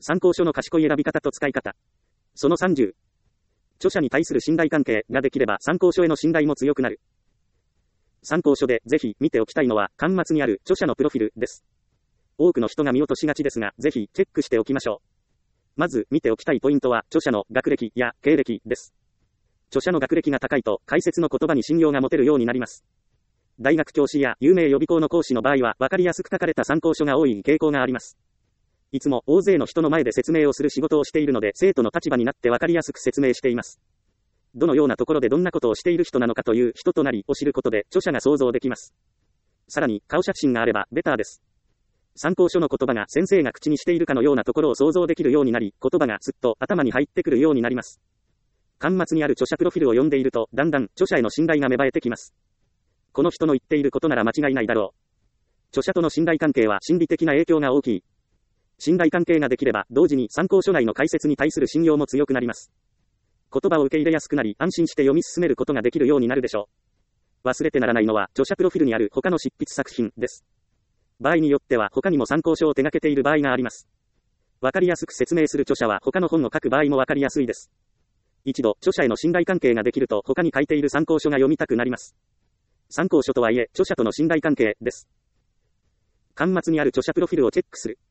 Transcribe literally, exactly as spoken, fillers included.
参考書の賢い選び方と使い方。そのさんじゅう。著者に対する信頼関係ができれば参考書への信頼も強くなる。参考書でぜひ見ておきたいのは巻末にある著者のプロフィルです。多くの人が見落としがちですが、ぜひチェックしておきましょう。まず見ておきたいポイントは著者の学歴や経歴です。著者の学歴が高いと解説の言葉に信用が持てるようになります。大学教師や有名予備校の講師の場合は分かりやすく書かれた参考書が多い傾向があります。いつも大勢の人の前で説明をする仕事をしているので、生徒の立場になって分かりやすく説明しています。どのようなところでどんなことをしている人なのかという人となりを知ることで著者が想像できます。さらに顔写真があればベターです。参考書の言葉が先生が口にしているかのようなところを想像できるようになり、言葉がすっと頭に入ってくるようになります。巻末にある著者プロフィルを読んでいると、だんだん著者への信頼が芽生えてきます。この人の言っていることなら間違いないだろう。著者との信頼関係は心理的な影響が大きい。信頼関係ができれば、同時に参考書内の解説に対する信用も強くなります。言葉を受け入れやすくなり、安心して読み進めることができるようになるでしょう。忘れてならないのは、著者プロフィルにある他の執筆作品です。場合によっては他にも参考書を手掛けている場合があります。わかりやすく説明する著者は他の本を書く場合もわかりやすいです。一度、著者への信頼関係ができると他に書いている参考書が読みたくなります。参考書とはいえ、著者との信頼関係です。巻末にある著者プロフィルをチェックする。